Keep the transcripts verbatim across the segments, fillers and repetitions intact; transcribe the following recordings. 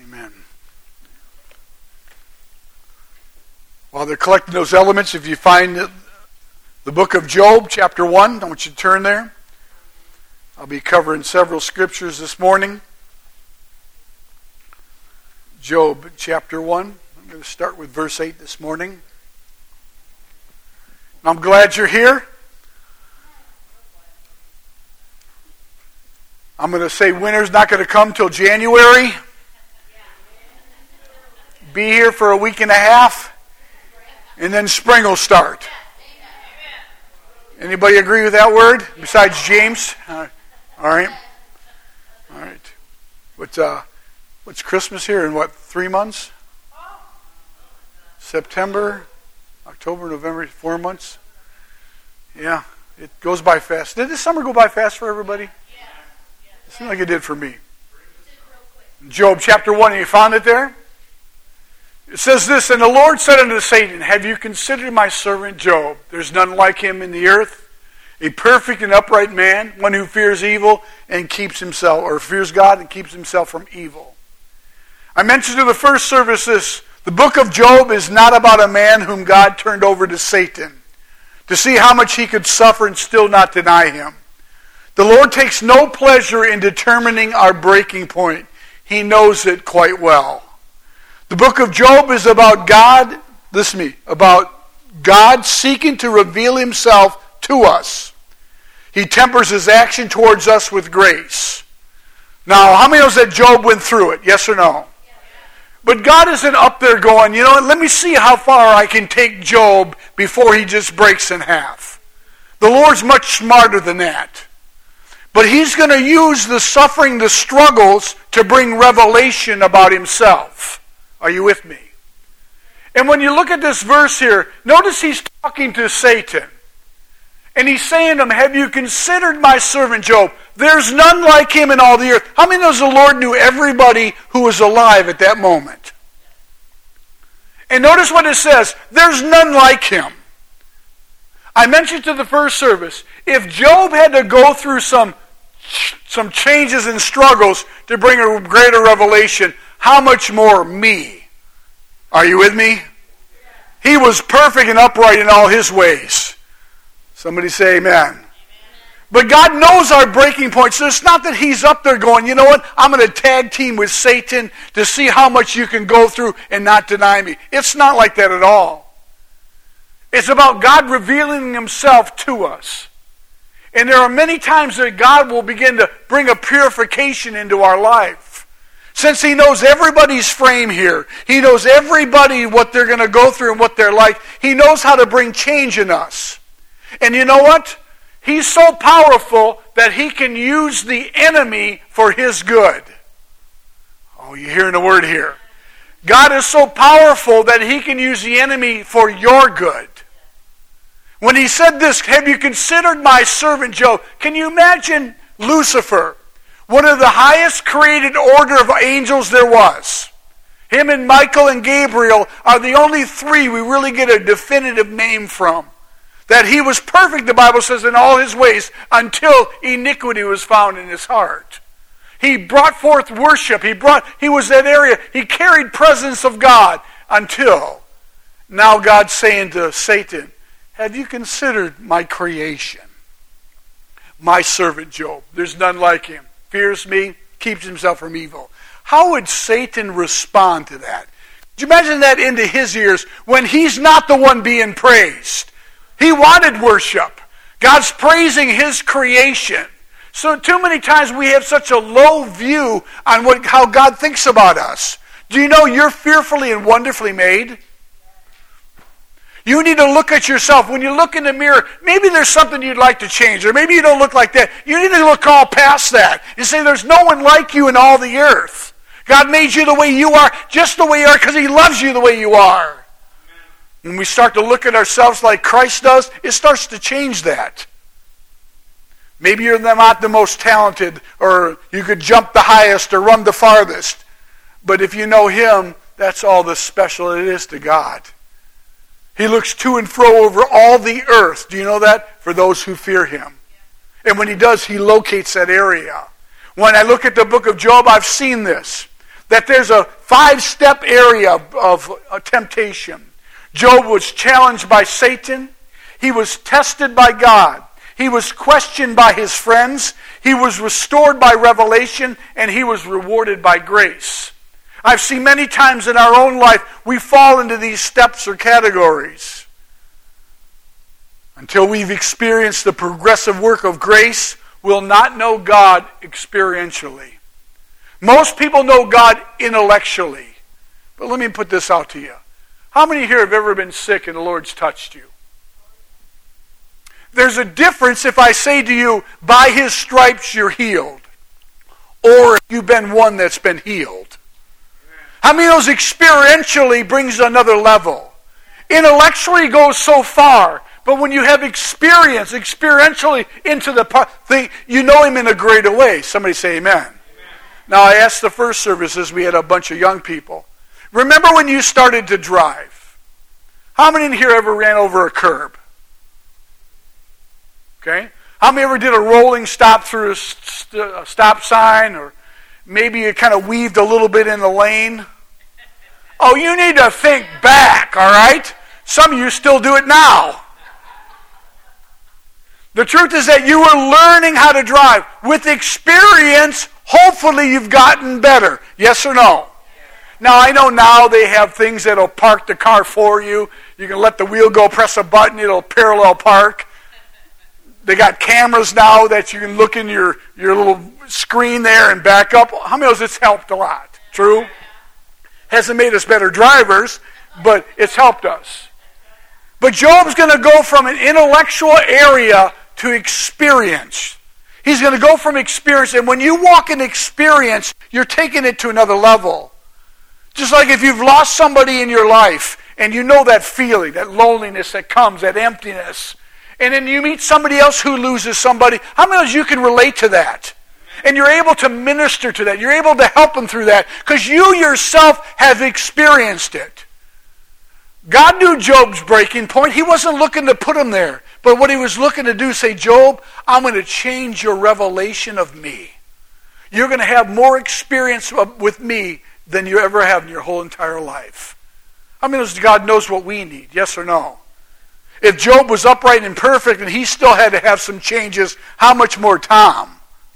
Amen. While they're collecting those elements, if you find the book of Job, chapter one, I want you to turn there. I'll be covering several scriptures this morning. Job, chapter one. I'm going to start with verse eight this morning. I'm glad you're here. I'm going to say winter's not going to come till January. Be here for a week and a half, and then spring will start. Anybody agree with that word besides James? Uh, all right. All right. What's uh, what's Christmas here in what, three months? September, October, November, four months. Yeah, it goes by fast. Did this summer go by fast for everybody? It seemed like it did for me. Job chapter one, you found it there? It says this, "And the Lord said unto Satan, Have you considered my servant Job? There's none like him in the earth, a perfect and upright man, one who fears evil and keeps himself, or fears God and keeps himself from evil." I mentioned in the first service this, the book of Job is not about a man whom God turned over to Satan to see how much he could suffer and still not deny him. The Lord takes no pleasure in determining our breaking point. He knows it quite well. The book of Job is about God, listen to me, about God seeking to reveal himself to us. He tempers his action towards us with grace. Now, how many knows that Job went through it? Yes or no? Yes. But God isn't up there going, you know what, let me see how far I can take Job before he just breaks in half. The Lord's much smarter than that. But he's going to use the suffering, the struggles, to bring revelation about himself. Are you with me? And when you look at this verse here, notice he's talking to Satan. And he's saying to him, "Have you considered my servant Job? There's none like him in all the earth." How many knows the Lord knew everybody who was alive at that moment? And notice what it says, there's none like him. I mentioned to the first service, if Job had to go through some, some changes and struggles to bring a greater revelation, how much more me? Are you with me? He was perfect and upright in all his ways. Somebody say amen. Amen. But God knows our breaking points. So it's not that he's up there going, you know what, I'm going to tag team with Satan to see how much you can go through and not deny me. It's not like that at all. It's about God revealing himself to us. And there are many times that God will begin to bring a purification into our life. Since he knows everybody's frame here, he knows everybody what they're going to go through and what they're like, he knows how to bring change in us. And you know what? He's so powerful that he can use the enemy for his good. Oh, you're hearing the word here. God is so powerful that he can use the enemy for your good. When he said this, "Have you considered my servant Job?" Can you imagine Lucifer? One of the highest created order of angels there was. Him and Michael and Gabriel are the only three we really get a definitive name from. That he was perfect, the Bible says, in all his ways until iniquity was found in his heart. He brought forth worship. He brought. He was that area. He carried presence of God until now God's saying to Satan, "Have you considered my creation? My servant Job. There's none like him. Fears me, keeps himself from evil." How would Satan respond to that? Could you imagine that into his ears when he's not the one being praised? He wanted worship. God's praising his creation. So too many times we have such a low view on what, how God thinks about us. Do you know you're fearfully and wonderfully made? You need to look at yourself. When you look in the mirror, maybe there's something you'd like to change, or maybe you don't look like that. You need to look all past that and say there's no one like you in all the earth. God made you the way you are, just the way you are, because he loves you the way you are. When we start to look at ourselves like Christ does, it starts to change that. Maybe you're not the most talented, or you could jump the highest or run the farthest. But if you know him, that's all the special it is to God. He looks to and fro over all the earth. Do you know that? For those who fear him. And when he does, he locates that area. When I look at the book of Job, I've seen this. that there's a five-step area of, of uh, temptation. Job was challenged by Satan. He was tested by God. He was questioned by his friends. He was restored by revelation, and he was rewarded by grace. I've seen many times in our own life we fall into these steps or categories. Until we've experienced the progressive work of grace, we'll not know God experientially. Most people know God intellectually. But let me put this out to you. How many here have ever been sick and the Lord's touched you? There's a difference if I say to you, by His stripes you're healed, or if you've been one that's been healed. How many of those experientially brings another level? Intellectually goes so far, but when you have experience, experientially into the thing, you know Him in a greater way. Somebody say amen. Amen. Now I asked the first services, we had a bunch of young people. Remember when you started to drive? How many in here ever ran over a curb? Okay? How many ever did a rolling stop through a, st- a stop sign, or maybe you kind of weaved a little bit in the lane? Oh, you need to think back, all right? Some of you still do it now. The truth is that you were learning how to drive. With experience, hopefully you've gotten better. Yes or no? Now, I know now they have things that'll park the car for you. You can let the wheel go, press a button, it'll parallel park. They got cameras now that you can look in your, your little screen there and back up. How many of us it's helped a lot? True? Hasn't made us better drivers, but it's helped us. But Job's going to go from an intellectual area to experience. He's going to go from experience, and when you walk in experience, you're taking it to another level. Just like if you've lost somebody in your life, and you know that feeling, that loneliness that comes, that emptiness, and then you meet somebody else who loses somebody, how many of you can relate to that? And you're able to minister to that. You're able to help them through that because you yourself have experienced it. God knew Job's breaking point. He wasn't looking to put him there. But what he was looking to do, say, Job, I'm going to change your revelation of me. You're going to have more experience with me than you ever have in your whole entire life. I mean, God knows what we need, yes or no? If Job was upright and perfect and he still had to have some changes, how much more Tom?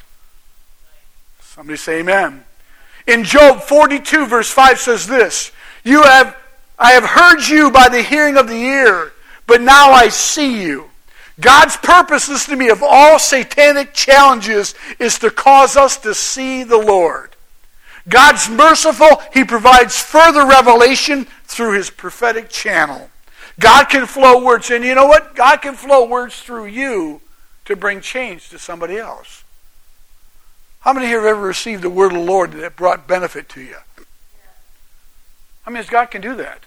Somebody say amen. In Job forty-two verse five says this, You have, I have heard you by the hearing of the ear, but now I see you. God's purpose, listen to me, of all satanic challenges is to cause us to see the Lord. God's merciful. He provides further revelation through His prophetic channel. God can flow words, and you know what? God can flow words through you to bring change to somebody else. How many here have ever received a word of the Lord that brought benefit to you? I mean, God can do that.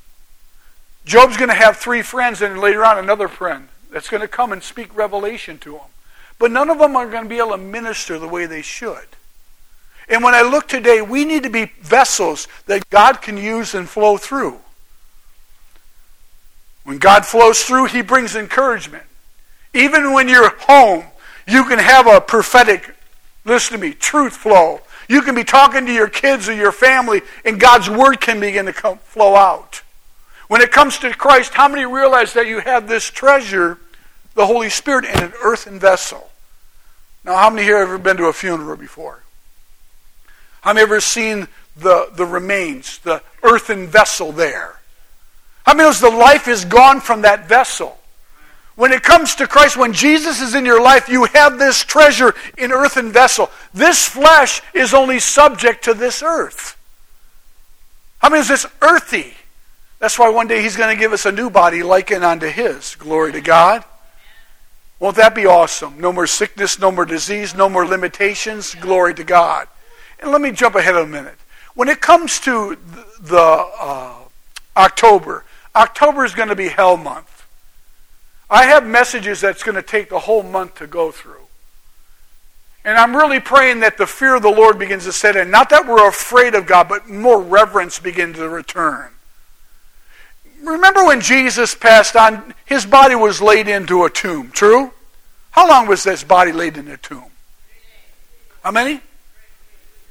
Job's going to have three friends and later on another friend that's going to come and speak revelation to him. But none of them are going to be able to minister the way they should. And when I look today, we need to be vessels that God can use and flow through. When God flows through, He brings encouragement. Even when you're home, you can have a prophetic, listen to me, truth flow. You can be talking to your kids or your family, and God's word can begin to come, flow out. When it comes to Christ, how many realize that you have this treasure, the Holy Spirit, in an earthen vessel? Now, how many here have ever been to a funeral before? How many ever seen the, the remains, the earthen vessel there? How many knows the life is gone from that vessel? When it comes to Christ, when Jesus is in your life, you have this treasure in earthen vessel. This flesh is only subject to this earth. How many is this earthy? That's why one day He's going to give us a new body likened unto His. Glory to God. Won't that be awesome? No more sickness, no more disease, no more limitations. Glory to God. And let me jump ahead a minute. When it comes to the uh, October, October is going to be hell month. I have messages that's going to take the whole month to go through. And I'm really praying that the fear of the Lord begins to set in. Not that we're afraid of God, but more reverence begins to return. Remember when Jesus passed on, His body was laid into a tomb, true? How long was this body laid in a tomb? How many?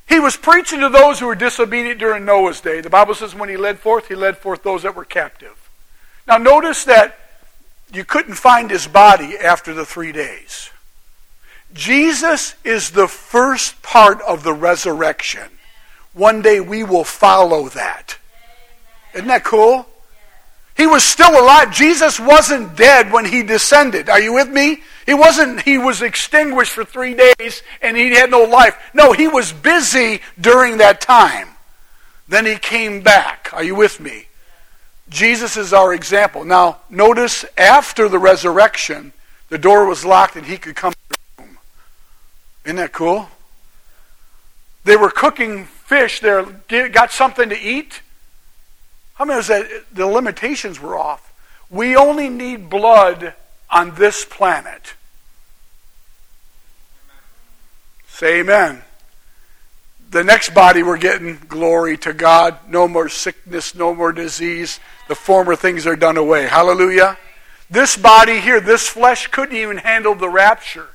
He was preaching to those who were disobedient during Noah's day. The Bible says when he led forth, he led forth those that were captive. Now notice that you couldn't find his body after the three days. Jesus is the first part of the resurrection. One day we will follow that. Isn't that cool? He was still alive. Jesus wasn't dead when he descended. Are you with me? He wasn't, he was extinguished for three days and he had no life. No, he was busy during that time. Then he came back. Are you with me? Jesus is our example. Now, notice after the resurrection, the door was locked and he could come to the room. Isn't that cool? They were cooking fish. They got something to eat. How many was that? The limitations were off. We only need blood on this planet. Say amen. The next body we're getting, glory to God. No more sickness, no more disease. The former things are done away. Hallelujah. This body here, this flesh couldn't even handle the rapture.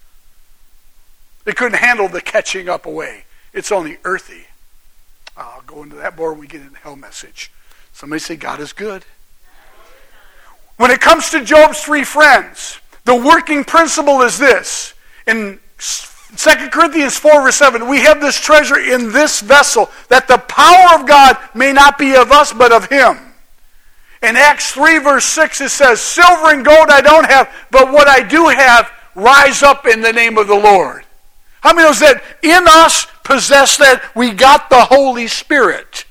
It couldn't handle the catching up away. It's only earthy. I'll go into that more when we get into the hell message. Somebody say, God is good. When it comes to Job's three friends, the working principle is this. In Second Corinthians four verse seven, we have this treasure in this vessel, that the power of God may not be of us, but of Him. In Acts three verse six, it says, silver and gold I don't have, but what I do have, rise up in the name of the Lord. How many knows that in us possess that? We got the Holy Spirit.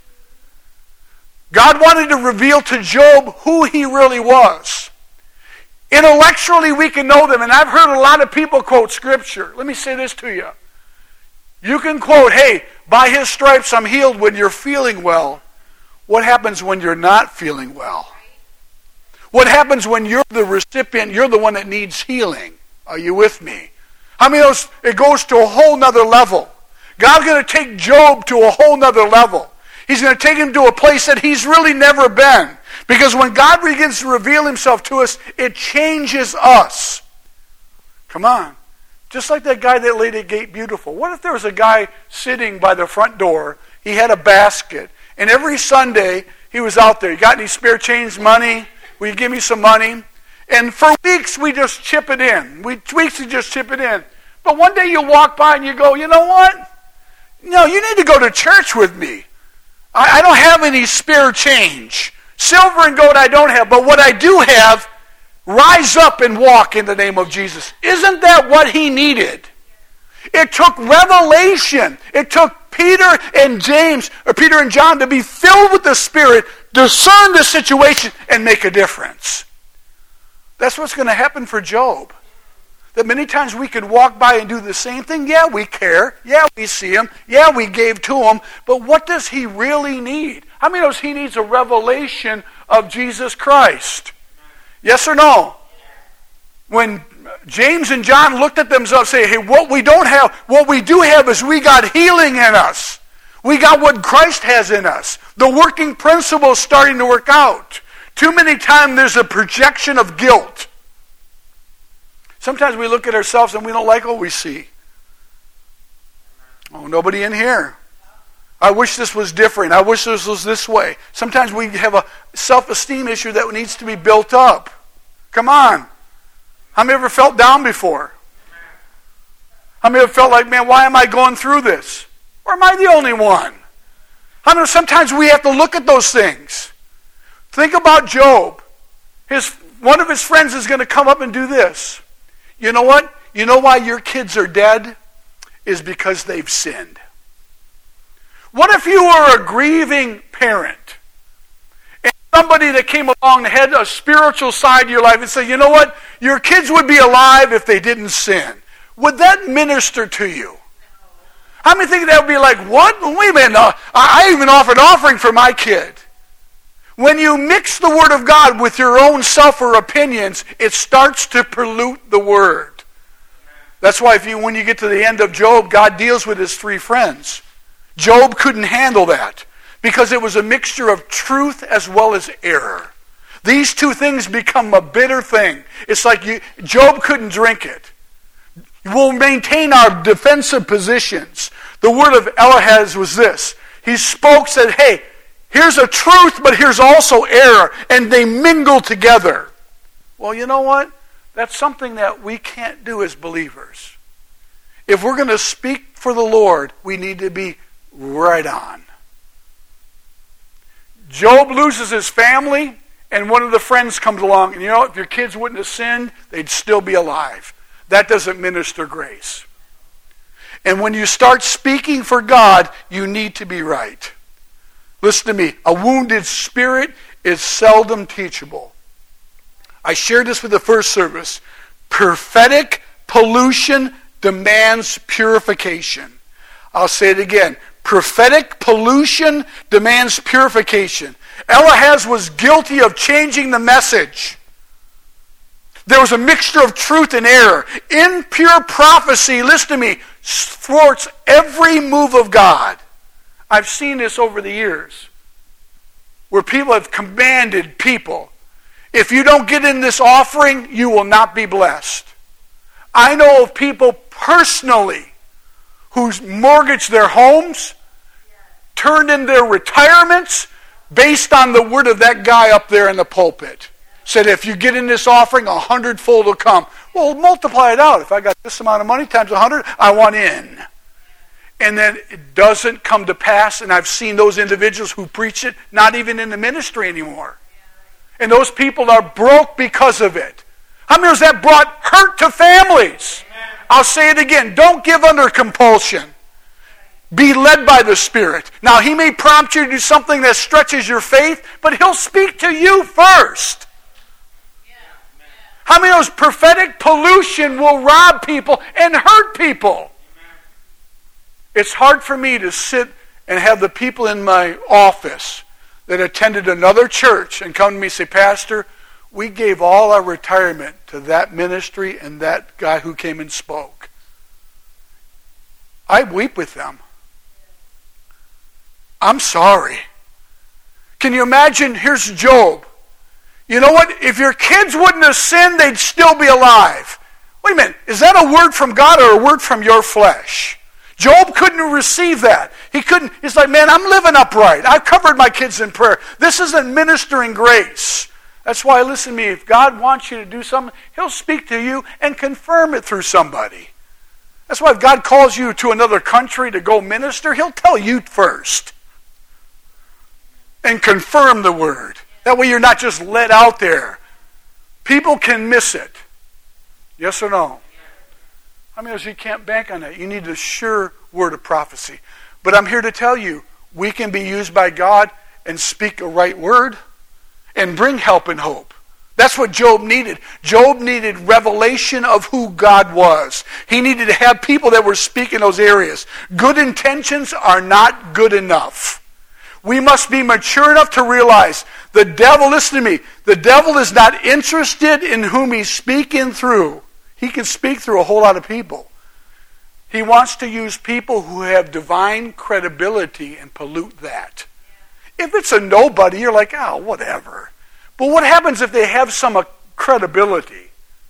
God wanted to reveal to Job who he really was. Intellectually, we can know them. And I've heard a lot of people quote Scripture. Let me say this to you. You can quote, hey, by His stripes I'm healed when you're feeling well. What happens when you're not feeling well? What happens when you're the recipient, you're the one that needs healing? Are you with me? How many of those, it goes to a whole nother level. God's going to take Job to a whole nother level. He's going to take him to a place that he's really never been. Because when God begins to reveal Himself to us, it changes us. Come on. Just like that guy that laid at Gate Beautiful. What if there was a guy sitting by the front door, he had a basket, and every Sunday he was out there. You got any spare change, money? Will you give me some money? And for weeks we just chip it in. We weeks we just chip it in. But one day you walk by and you go, you know what? No, you need to go to church with me. I, I don't have any spare change. Silver and gold I don't have, but what I do have, rise up and walk in the name of Jesus. Isn't that what he needed? It took revelation. It took Peter and James, or Peter and John, to be filled with the Spirit, discern the situation, and make a difference. That's what's going to happen for Job. That many times we could walk by and do the same thing. Yeah, we care. Yeah, we see him. Yeah, we gave to him. But what does he really need? How many knows he needs a revelation of Jesus Christ? Yes or no? When James and John looked at themselves and say, hey, what we don't have, what we do have is we got healing in us. We got what Christ has in us. The working principle is starting to work out. Too many times there's a projection of guilt. Sometimes we look at ourselves and we don't like what we see. Oh, nobody in here. I wish this was different. I wish this was this way. Sometimes we have a self-esteem issue that needs to be built up. Come on. How many ever felt down before? How many ever felt like, man, why am I going through this? Or am I the only one? How many sometimes we have to look at those things. Think about Job. His one of his friends is going to come up and do this. You know what? You know why your kids are dead? Is because they've sinned. What if you were a grieving parent and somebody that came along and had a spiritual side to your life and said, you know what? Your kids would be alive if they didn't sin. Would that minister to you? How many think that would be like, what? Wait a minute. Uh, I even offered offering for my kid. When you mix the Word of God with your own self or opinions, it starts to pollute the Word. That's why if you, when you get to the end of Job, God deals with his three friends. Job couldn't handle that because it was a mixture of truth as well as error. These two things become a bitter thing. It's like you, Job couldn't drink it. We'll maintain our defensive positions. The word of Eliphaz was this. He spoke, said, hey, here's a truth, but here's also error. And they mingle together. Well, you know what? That's something that we can't do as believers. If we're going to speak for the Lord, we need to be right on. Job loses his family, and one of the friends comes along. And you know, if your kids wouldn't have sinned, they'd still be alive. That doesn't minister grace. And when you start speaking for God, you need to be right. Listen to me. A wounded spirit is seldom teachable. I shared this with the first service. Prophetic pollution demands purification. I'll say it again. Prophetic pollution demands purification. Eliphaz was guilty of changing the message. There was a mixture of truth and error. Impure prophecy, listen to me, thwarts every move of God. I've seen this over the years, where people have commanded people, if you don't get in this offering, you will not be blessed. I know of people personally who's mortgaged their homes, turned in their retirements based on the word of that guy up there in the pulpit. Said, if you get in this offering, a hundredfold will come. Well, multiply it out. If I got this amount of money times a hundred, I want in. And then it doesn't come to pass, and I've seen those individuals who preach it not even in the ministry anymore. And those people are broke because of it. How many of that brought hurt to families? I'll say it again. Don't give under compulsion. Be led by the Spirit. Now, He may prompt you to do something that stretches your faith, but He'll speak to you first. How many of those prophetic pollution will rob people and hurt people? It's hard for me to sit and have the people in my office that attended another church and come to me and say, Pastor, we gave all our retirement to that ministry and that guy who came and spoke. I weep with them. I'm sorry. Can you imagine? Here's Job. You know what? If your kids wouldn't have sinned, they'd still be alive. Wait a minute. Is that a word from God or a word from your flesh? Job couldn't receive that. He couldn't. He's like, man, I'm living upright. I've covered my kids in prayer. This isn't ministering grace. That's why, listen to me, if God wants you to do something, He'll speak to you and confirm it through somebody. That's why if God calls you to another country to go minister, He'll tell you first. And confirm the word. That way you're not just let out there. People can miss it. Yes or no? I mean, you can't bank on that. You need a sure word of prophecy. But I'm here to tell you, we can be used by God and speak a right word and bring help and hope. That's what Job needed. Job needed revelation of who God was. He needed to have people that were speaking those areas. Good intentions are not good enough. We must be mature enough to realize the devil, listen to me, the devil is not interested in whom he's speaking through. He can speak through a whole lot of people. He wants to use people who have divine credibility and pollute that. If it's a nobody, you're like, oh, whatever. But what happens if they have some credibility?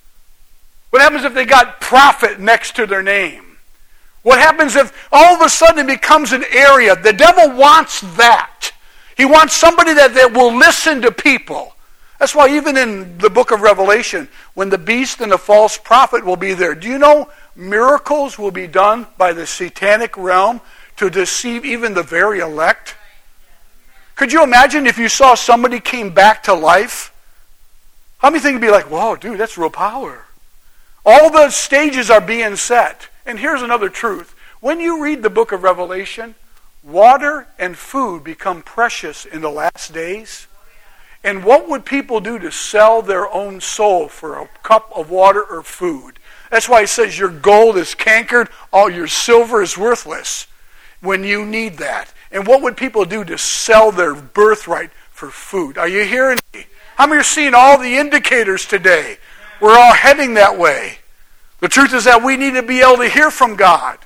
What happens if they got prophet next to their name? What happens if all of a sudden it becomes an area? The devil wants that. He wants somebody that, that will listen to people. That's why even in the book of Revelation, when the beast and the false prophet will be there, do you know miracles will be done by the satanic realm to deceive even the very elect? Could you imagine if you saw somebody came back to life? How many think would be like, whoa, dude, that's real power. All the stages are being set. And here's another truth. When you read the book of Revelation, water and food become precious in the last days. And what would people do to sell their own soul for a cup of water or food? That's why it says your gold is cankered, all your silver is worthless when you need that. And what would people do to sell their birthright for food? Are you hearing me? How many are seeing all the indicators today? We're all heading that way. The truth is that we need to be able to hear from God.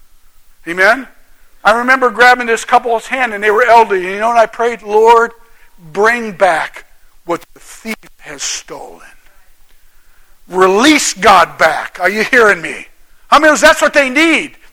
Amen? I remember grabbing this couple's hand and they were elderly. You know, and I prayed, Lord, bring back what the thief has stolen. Release God back. Are you hearing me? How many of us, that's what they need?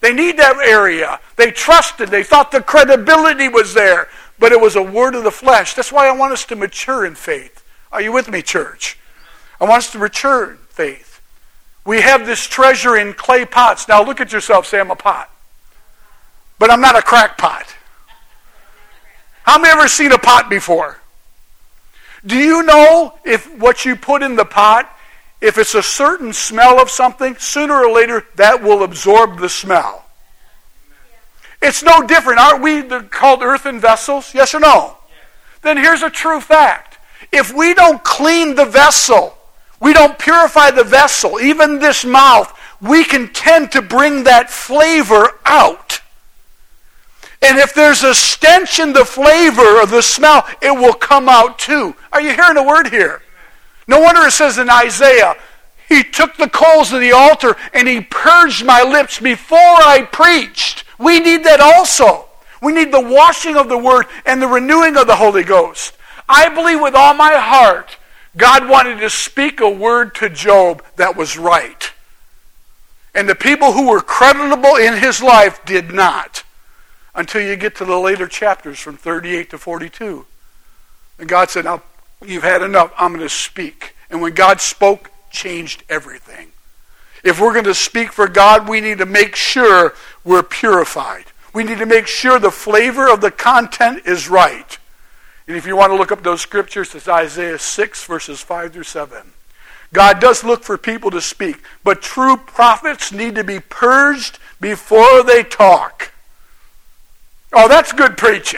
They need that area. They trusted. They thought the credibility was there. But it was a word of the flesh. That's why I want us to mature in faith. Are you with me, church? I want us to mature in faith. We have this treasure in clay pots. Now look at yourself, say I'm a pot. But I'm not a crack pot. How many ever seen a pot before? Do you know if what you put in the pot, if it's a certain smell of something, sooner or later that will absorb the smell? It's no different. Aren't we called earthen vessels? Yes or no? Then here's a true fact. If we don't clean the vessel, we don't purify the vessel, even this mouth, we can tend to bring that flavor out. And if there's a stench in the flavor of the smell, it will come out too. Are you hearing a word here? No wonder it says in Isaiah, He took the coals of the altar and He purged my lips before I preached. We need that also. We need the washing of the Word and the renewing of the Holy Ghost. I believe with all my heart, God wanted to speak a word to Job that was right. And the people who were creditable in his life did not. Until you get to the later chapters from thirty-eight to forty-two. And God said, now you've had enough, I'm going to speak. And when God spoke, changed everything. If we're going to speak for God, we need to make sure we're purified. We need to make sure the flavor of the content is right. And if you want to look up those scriptures, it's Isaiah six, verses five through seven. God does look for people to speak, but true prophets need to be purged before they talk. Oh, that's good preaching.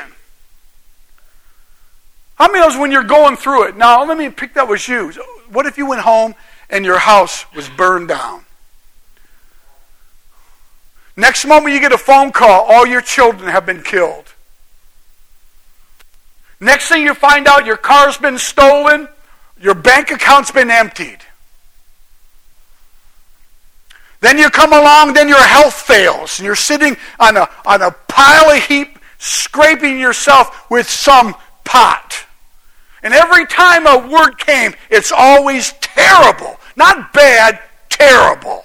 How many knows when you're going through it? Now, let me pick that was you. What if you went home and your house was burned down? Next moment you get a phone call, all your children have been killed. Next thing you find out, your car's been stolen, your bank account's been emptied. Then you come along, then your health fails, and you're sitting on a, on a pile of heap, scraping yourself with some pot. And every time a word came, it's always terrible. Not bad, terrible.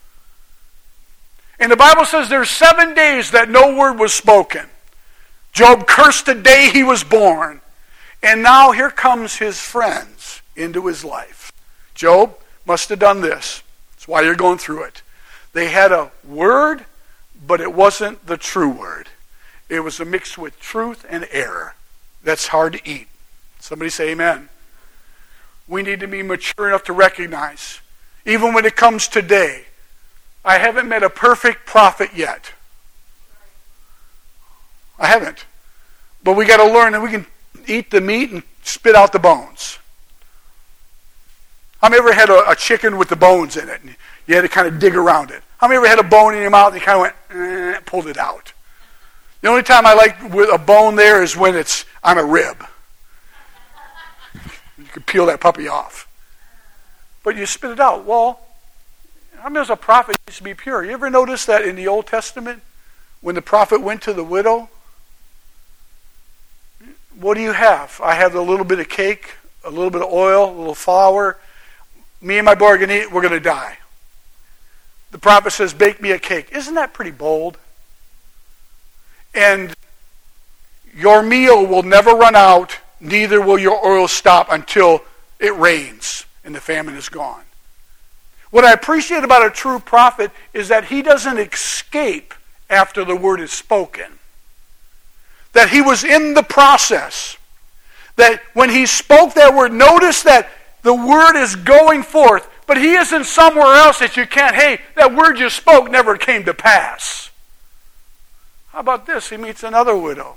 And the Bible says there's seven days that no word was spoken. Job cursed the day he was born. And now here comes his friends into his life. Job must have done this. That's why you're going through it. They had a word, but it wasn't the true word. It was a mix with truth and error. That's hard to eat. Somebody say amen. We need to be mature enough to recognize, even when it comes today, I haven't met a perfect prophet yet. I haven't. But we got to learn that we can eat the meat and spit out the bones. How many ever had a, a chicken with the bones in it and you had to kind of dig around it? How many ever had a bone in your mouth and you kind of went, eh, pulled it out? The only time I like with a bone there is when it's on a rib. You can peel that puppy off. But you spit it out. Well, how many as a prophet used to be pure? You ever notice that in the Old Testament, when the prophet went to the widow, what do you have? I have a little bit of cake, a little bit of oil, a little flour. Me and my boy are going to eat, we're going to die. The prophet says, bake me a cake. Isn't that pretty bold? And your meal will never run out, neither will your oil stop until it rains and the famine is gone. What I appreciate about a true prophet is that he doesn't escape after the word is spoken. That he was in the process. That when he spoke that word, notice that the word is going forth, but he isn't somewhere else that you can't, hey, that word you spoke never came to pass. How about this? He meets another widow.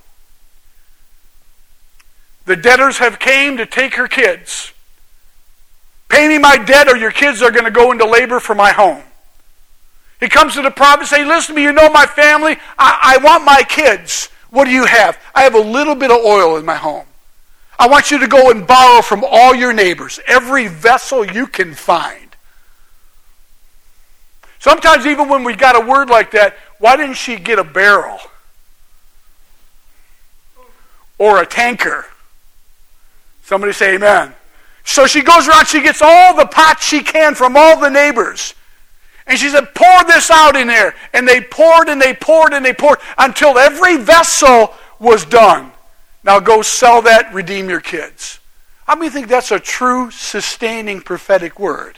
The debtors have came to take her kids. Pay me my debt or your kids are going to go into labor for my home. He comes to the prophet and says, hey, listen to me, you know my family. I, I want my kids. What do you have? I have a little bit of oil in my home. I want you to go and borrow from all your neighbors, every vessel you can find. Sometimes even when we got a word like that, why didn't she get a barrel? Or a tanker? Somebody say amen. So she goes around, she gets all the pots she can from all the neighbors. And she said, pour this out in there. And they poured and they poured and they poured until every vessel was done. Now go sell that, redeem your kids. How many think that's a true, sustaining, prophetic word?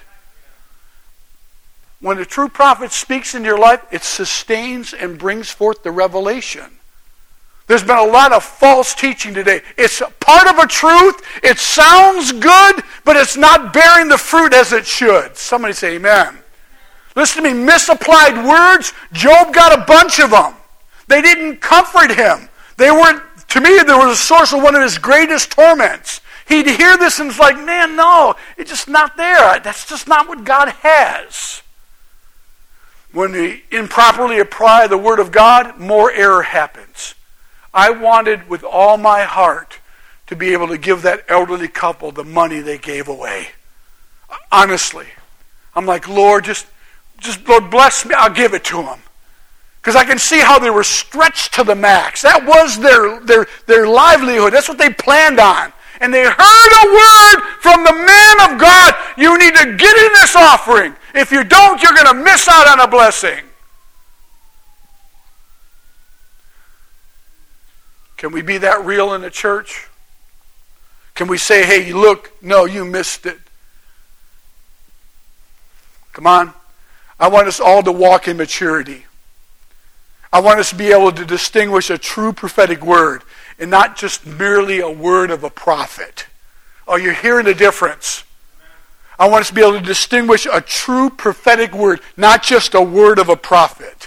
When a true prophet speaks in your life, it sustains and brings forth the revelation. There's been a lot of false teaching today. It's part of a truth. It sounds good, but it's not bearing the fruit as it should. Somebody say amen. Listen to me, misapplied words, Job got a bunch of them. They didn't comfort him. They weren't, to me, there was a source of one of his greatest torments. He'd hear this and it's like, man, no, it's just not there. That's just not what God has. When we improperly apply the Word of God, more error happens. I wanted with all my heart to be able to give that elderly couple the money they gave away. Honestly. I'm like, Lord, just, just Lord, bless me. I'll give it to them. Because I can see how they were stretched to the max. That was their, their, their livelihood. That's what they planned on. And they heard a word from the man of God. You need to get in this offering. If you don't, you're going to miss out on a blessing. Can we be that real in the church? Can we say, hey, look, no, you missed it. Come on. I want us all to walk in maturity. I want us to be able to distinguish a true prophetic word and not just merely a word of a prophet. Oh, you're hearing the difference. I want us to be able to distinguish a true prophetic word, not just a word of a prophet.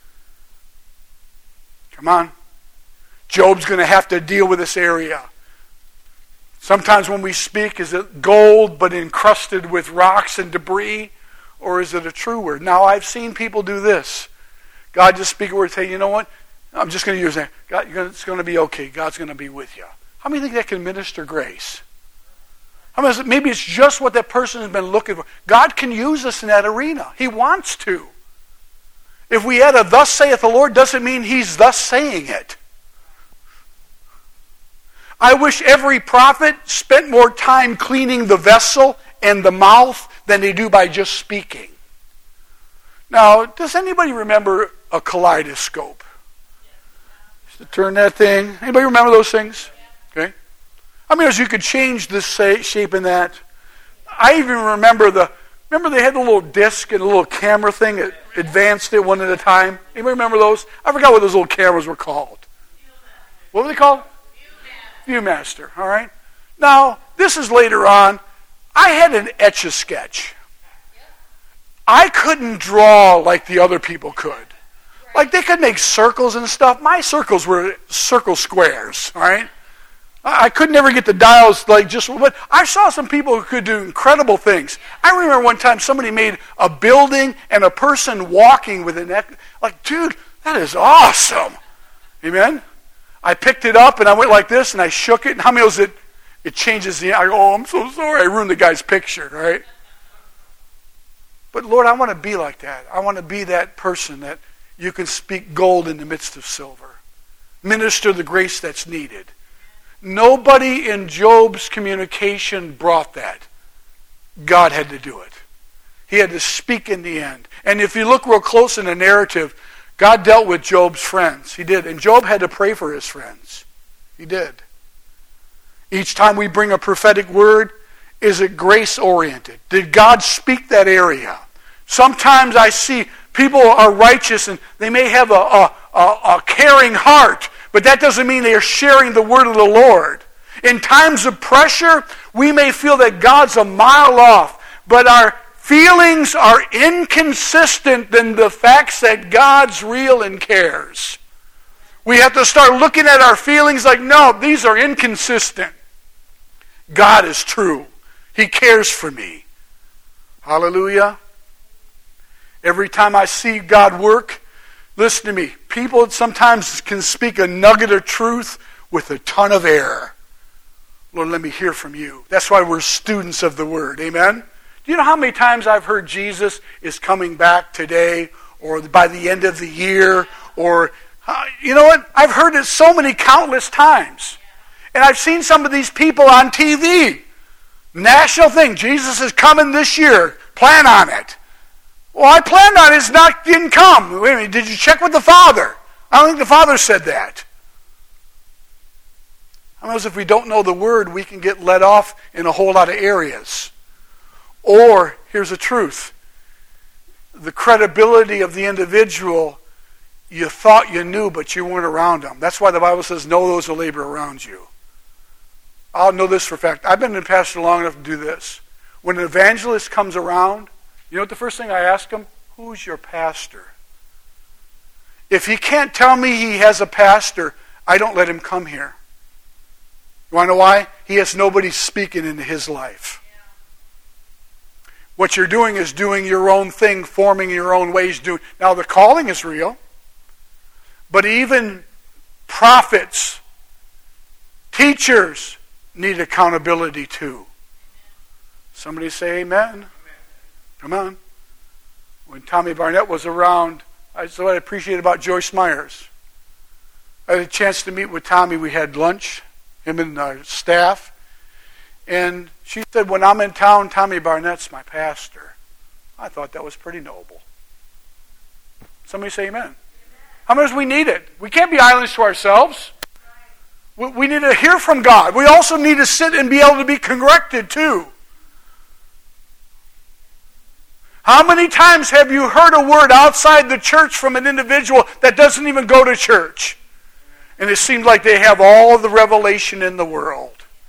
Come on. Job's going to have to deal with this area. Sometimes when we speak, is it gold but encrusted with rocks and debris? Or is it a true word? Now, I've seen people do this. God just speak a word and say, you know what? I'm just going to use that. God, it's going to be okay. God's going to be with you. How many think that can minister grace? How many, maybe it's just what that person has been looking for. God can use us in that arena. He wants to. If we add a thus saith the Lord, doesn't mean He's thus saying it. I wish every prophet spent more time cleaning the vessel and the mouth than they do by just speaking. Now, does anybody remember a kaleidoscope? Used to turn that thing. Anybody remember those things? Okay. I mean, as you could change the shape in that. I even remember the, remember they had the little disc and a little camera thing that advanced it one at a time? Anybody remember those? I forgot what those little cameras were called. What were they called? Viewmaster, all right? Now, this is later on. I had an Etch-a-Sketch. I couldn't draw like the other people could. Like they could make circles and stuff. My circles were circle squares, all right? I could never get the dials like just, but I saw some people who could do incredible things. I remember one time somebody made a building and a person walking with an, like, dude, that is awesome. Amen? I picked it up and I went like this and I shook it. And how many was it? It changes the, I go, oh, I'm so sorry. I ruined the guy's picture, right? But Lord, I want to be like that. I want to be that person that you can speak gold in the midst of silver. Minister the grace that's needed. Nobody in Job's communication brought that. God had to do it. He had to speak in the end. And if you look real close in the narrative, God dealt with Job's friends. He did. And Job had to pray for his friends. He did. Each time we bring a prophetic word, is it grace-oriented? Did God speak that area? Sometimes I see people are righteous and they may have a, a, a, a caring heart, but that doesn't mean they are sharing the word of the Lord. In times of pressure, we may feel that God's a mile off, but our feelings are inconsistent than the facts that God's real and cares. We have to start looking at our feelings like, no, these are inconsistent. God is true. He cares for me. Hallelujah. Every time I see God work, listen to me, people sometimes can speak a nugget of truth with a ton of error. Lord, let me hear from you. That's why we're students of the Word. Amen? Do you know how many times I've heard Jesus is coming back today or by the end of the year? Or, uh, you know what? I've heard it so many countless times. And I've seen some of these people on T V. National thing. Jesus is coming this year. Plan on it. Well, I planned on it. It's not, didn't come. Wait a minute, did you check with the Father? I don't think the Father said that. I know if we don't know the Word, we can get led off in a whole lot of areas. Or, here's the truth. The credibility of the individual, you thought you knew, but you weren't around them. That's why the Bible says, know those who labor around you. I'll know this for a fact. I've been a pastor long enough to do this. When an evangelist comes around, you know what the first thing I ask him? Who's your pastor? If he can't tell me he has a pastor, I don't let him come here. You want to know why? He has nobody speaking into his life. What you're doing is doing your own thing, forming your own ways. Doing now, the calling is real, but even prophets, teachers need accountability too. Somebody say amen. Amen. Come on. When Tommy Barnett was around, that's what I appreciate about Joyce Myers. I had a chance to meet with Tommy. We had lunch, him and our staff. And she said, when I'm in town, Tommy Barnett's my pastor. I thought that was pretty noble. Somebody say amen. Amen. How much we need it? We can't be islands to ourselves. We, we need to hear from God. We also need to sit and be able to be corrected too. How many times have you heard a word outside the church from an individual that doesn't even go to church? And it seems like they have all the revelation in the world.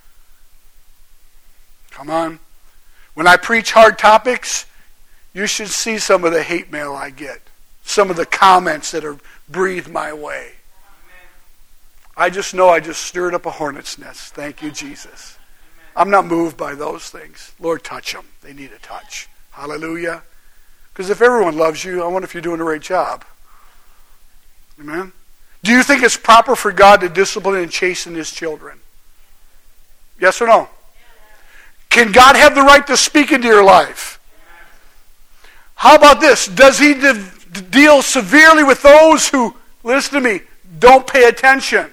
Come on. When I preach hard topics, you should see some of the hate mail I get. Some of the comments that are breathed my way. I just know I just stirred up a hornet's nest. Thank you, Jesus. I'm not moved by those things. Lord, touch them. They need a touch. Hallelujah. Because if everyone loves you, I wonder if you're doing a great job. Amen. Do you think it's proper for God to discipline and chasten His children? Yes or no? Can God have the right to speak into your life? How about this? Does He de- deal severely with those who, listen to me, don't pay attention?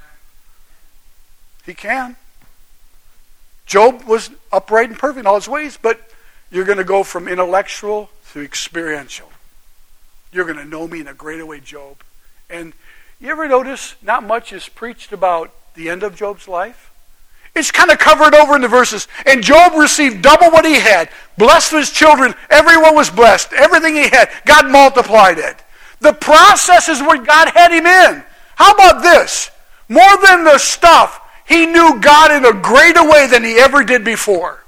He can. Job was upright and perfect in all his ways, but you're going to go from intellectual to experiential. You're going to know me in a greater way, Job. And you ever notice not much is preached about the end of Job's life? It's kind of covered over in the verses. And Job received double what he had. Blessed his children. Everyone was blessed. Everything he had, God multiplied it. The process is what God had him in. How about this? More than the stuff, he knew God in a greater way than he ever did before.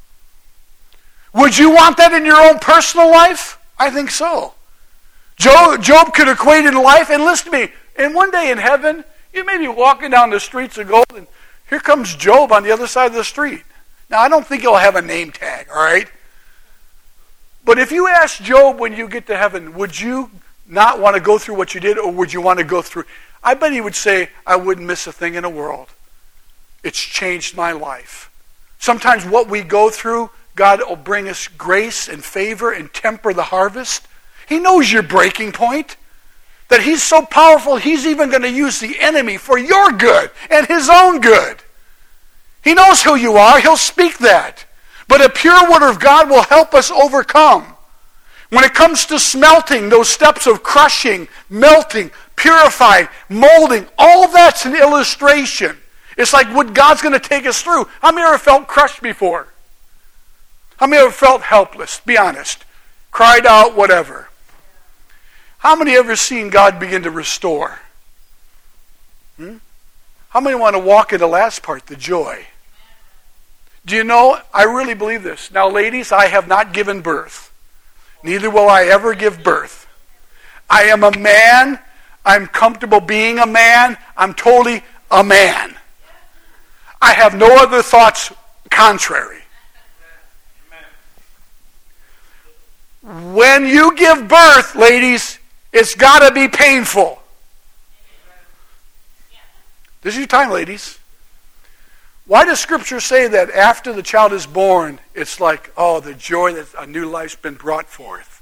Would you want that in your own personal life? I think so. Job, Job could equate in life, and listen to me, and one day in heaven, you may be walking down the streets of gold, and here comes Job on the other side of the street. Now, I don't think he'll have a name tag, all right? But if you ask Job when you get to heaven, would you not want to go through what you did, or would you want to go through? I bet he would say, I wouldn't miss a thing in the world. It's changed my life. Sometimes what we go through, God will bring us grace and favor and temper the harvest. He knows your breaking point. That He's so powerful, He's even going to use the enemy for your good and His own good. He knows who you are. He'll speak that. But a pure word of God will help us overcome. When it comes to smelting, those steps of crushing, melting, purifying, molding, all that's an illustration. It's like what God's going to take us through. How many ever felt crushed before? How many ever felt helpless? Be honest. Cried out, whatever. How many ever seen God begin to restore? Hmm? How many want to walk in the last part, the joy? Do you know, I really believe this. Now, ladies, I have not given birth. Neither will I ever give birth. I am a man. I'm comfortable being a man. I'm totally a man. I have no other thoughts contrary. When you give birth, ladies, it's got to be painful. This is your time, ladies. Why does Scripture say that after the child is born, it's like, oh, the joy that a new life's been brought forth?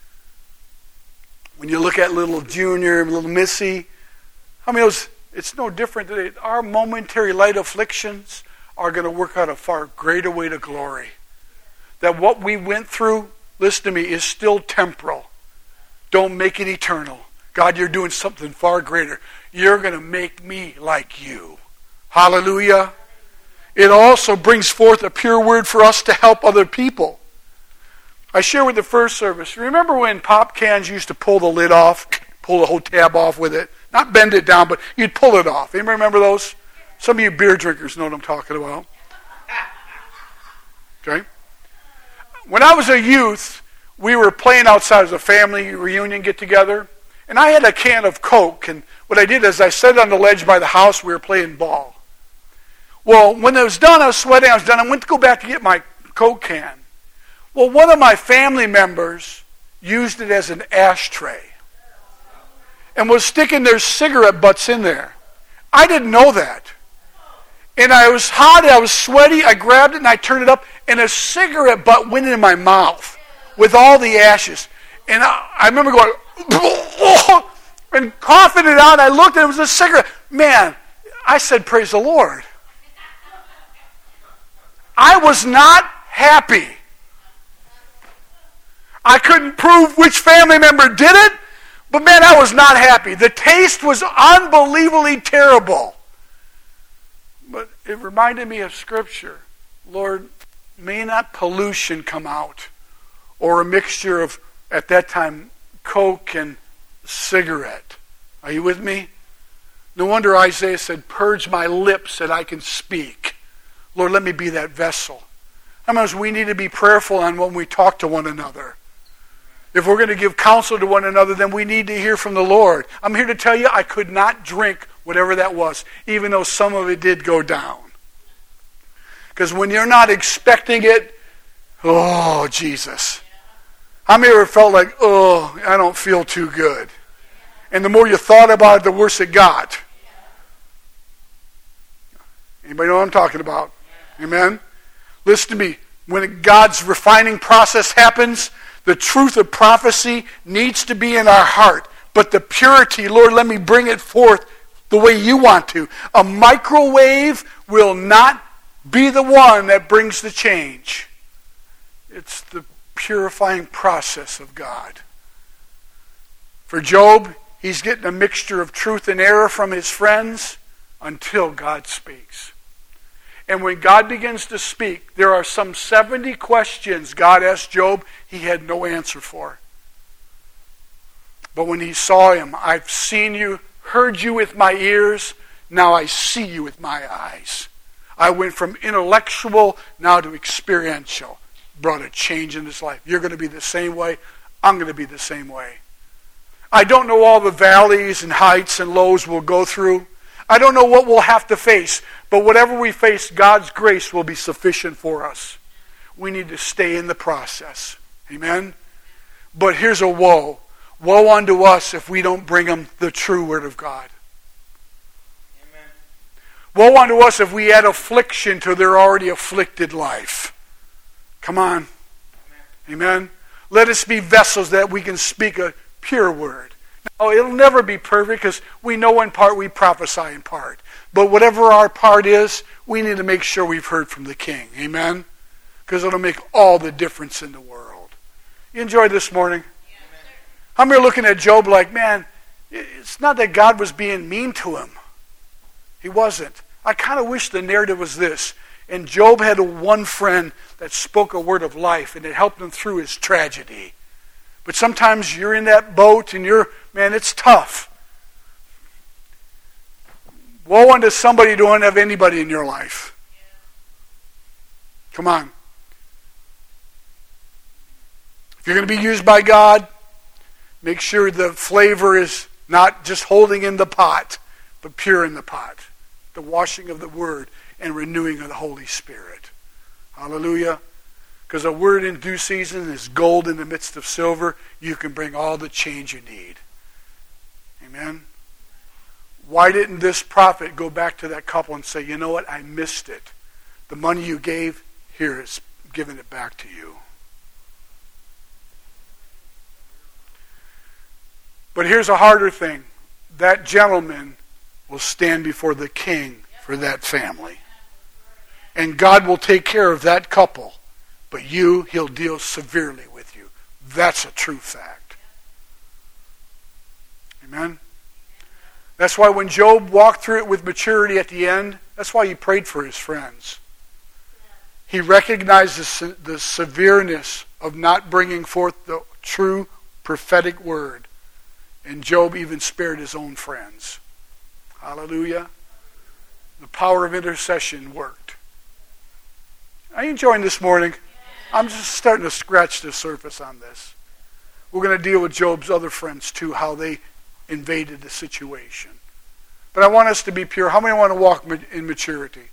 When you look at little Junior, little Missy, how many of those, it's no different today. Our momentary light afflictions are going to work out a far greater way to glory. That what we went through listen to me, is still temporal. Don't make it eternal. God, you're doing something far greater. You're going to make me like you. Hallelujah. It also brings forth a pure word for us to help other people. I share with the first service. Remember when pop cans used to pull the lid off, pull the whole tab off with it? Not bend it down, but you'd pull it off. Anybody remember those? Some of you beer drinkers know what I'm talking about. Okay? When I was a youth, we were playing outside as a family reunion get-together, and I had a can of Coke, and what I did is I sat on the ledge by the house. We were playing ball. Well, when it was done, I was sweating, I was done. I went to go back to get my Coke can. Well, one of my family members used it as an ashtray and was sticking their cigarette butts in there. I didn't know that. And I was hot, I was sweaty, I grabbed it and I turned it up, and a cigarette butt went in my mouth with all the ashes. And I, I remember going, and coughing it out, and I looked and it was a cigarette. Man, I said, praise the Lord. I was not happy. I couldn't prove which family member did it, but man, I was not happy. The taste was unbelievably terrible. But it reminded me of Scripture. Lord, may not pollution come out, or a mixture of, at that time, Coke and cigarette. Are you with me? No wonder Isaiah said, purge my lips that I can speak. Lord, let me be that vessel. How much we need to be prayerful on when we talk to one another. If we're going to give counsel to one another, then we need to hear from the Lord. I'm here to tell you, I could not drink whatever that was, even though some of it did go down. Because when you're not expecting it, oh, Jesus. How many of you ever felt like, oh, I don't feel too good? And the more you thought about it, the worse it got. Anybody know what I'm talking about? Amen? Listen to me. When God's refining process happens, the truth of prophecy needs to be in our heart. But the purity, Lord, let me bring it forth the way you want to. A microwave will not be the one that brings the change. It's the purifying process of God. For Job, he's getting a mixture of truth and error from his friends until God speaks. And when God begins to speak, there are some seventy questions God asked Job he had no answer for. But when he saw him, I've seen you, heard you with my ears, now I see you with my eyes. I went from intellectual now to experiential. Brought a change in his life. You're going to be the same way. I'm going to be the same way. I don't know all the valleys and heights and lows we'll go through. I don't know what we'll have to face. But whatever we face, God's grace will be sufficient for us. We need to stay in the process. Amen? But here's a woe. Woe unto us if we don't bring them the true word of God. Amen. Woe unto us if we add affliction to their already afflicted life. Come on. Amen. Amen. Let us be vessels that we can speak a pure word. Now, it'll never be perfect because we know in part, we prophesy in part. But whatever our part is, we need to make sure we've heard from the King. Amen? Because it'll make all the difference in the world. You enjoyed this morning? Yes, how many are looking at Job like, man, it's not that God was being mean to him. He wasn't. I kind of wish the narrative was this. And Job had a one friend that spoke a word of life, and it helped him through his tragedy. But sometimes you're in that boat, and you're, man, it's tough. Woe unto somebody who don't have anybody in your life. Come on. If you're going to be used by God, make sure the flavor is not just holding in the pot, but pure in the pot. The washing of the Word and renewing of the Holy Spirit. Hallelujah. Because a word in due season is gold in the midst of silver. You can bring all the change you need. Amen. Why didn't this prophet go back to that couple and say, you know what, I missed it. The money you gave, here is giving it back to you. But here's a harder thing. That gentleman will stand before the king for that family. And God will take care of that couple. But you, he'll deal severely with you. That's a true fact. Amen? That's why when Job walked through it with maturity at the end, that's why he prayed for his friends. He recognized the, the severeness of not bringing forth the true prophetic word. And Job even spared his own friends. Hallelujah. The power of intercession worked. Are you enjoying this morning? I'm just starting to scratch the surface on this. We're going to deal with Job's other friends too, how they invaded the situation. But I want us to be pure. How many want to walk in maturity?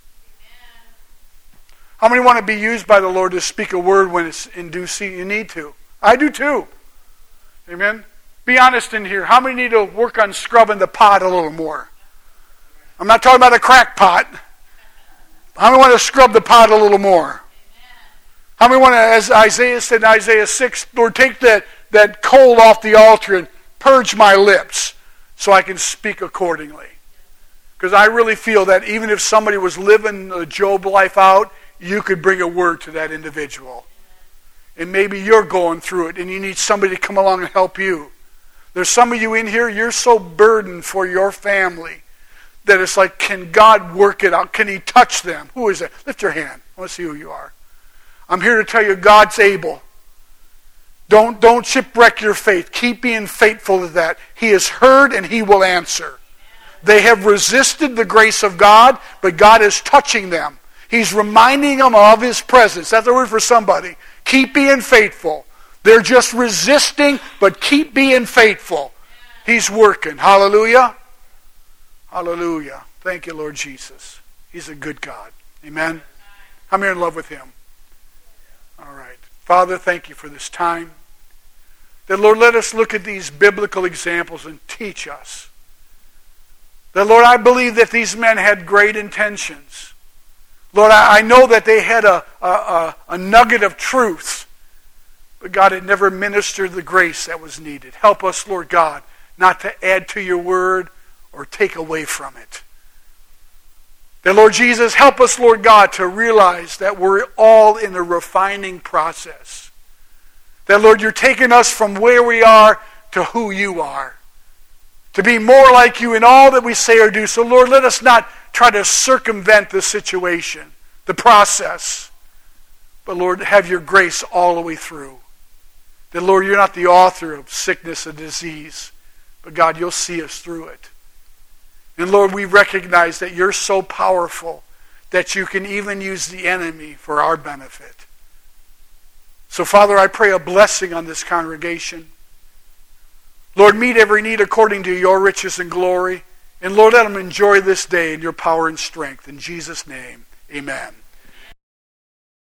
How many want to be used by the Lord to speak a word when it's in due season? You need to. I do too. Amen? Be honest in here. How many need to work on scrubbing the pot a little more? I'm not talking about a crack pot. How many want to scrub the pot a little more? How many want to, as Isaiah said in Isaiah six, Lord, take that, that coal off the altar and purge my lips so I can speak accordingly. Because I really feel that even if somebody was living the Job life out, you could bring a word to that individual. And maybe you're going through it and you need somebody to come along and help you. There's some of you in here, you're so burdened for your family that it's like, can God work it out? Can He touch them? Who is it? Lift your hand. I want to see who you are. I'm here to tell you God's able. Don't, don't shipwreck your faith. Keep being faithful to that. He has heard and He will answer. They have resisted the grace of God, but God is touching them. He's reminding them of His presence. That's the word for somebody. Keep being faithful. They're just resisting, but keep being faithful. He's working. Hallelujah. Hallelujah. Thank you, Lord Jesus. He's a good God. Amen. I'm here in love with Him. All right. Father, thank you for this time. That, Lord, let us look at these biblical examples and teach us. That, Lord, I believe that these men had great intentions. Lord, I know that they had a, a, a nugget of truth. But God, it never ministered the grace that was needed. Help us, Lord God, not to add to your word or take away from it. That, Lord Jesus, help us, Lord God, to realize that we're all in a refining process. That, Lord, you're taking us from where we are to who you are. To be more like you in all that we say or do. So, Lord, let us not try to circumvent the situation, the process. But, Lord, have your grace all the way through. That, Lord, you're not the author of sickness and disease. But, God, you'll see us through it. And, Lord, we recognize that you're so powerful that you can even use the enemy for our benefit. So, Father, I pray a blessing on this congregation. Lord, meet every need according to your riches and glory. And, Lord, let them enjoy this day in your power and strength. In Jesus' name, amen.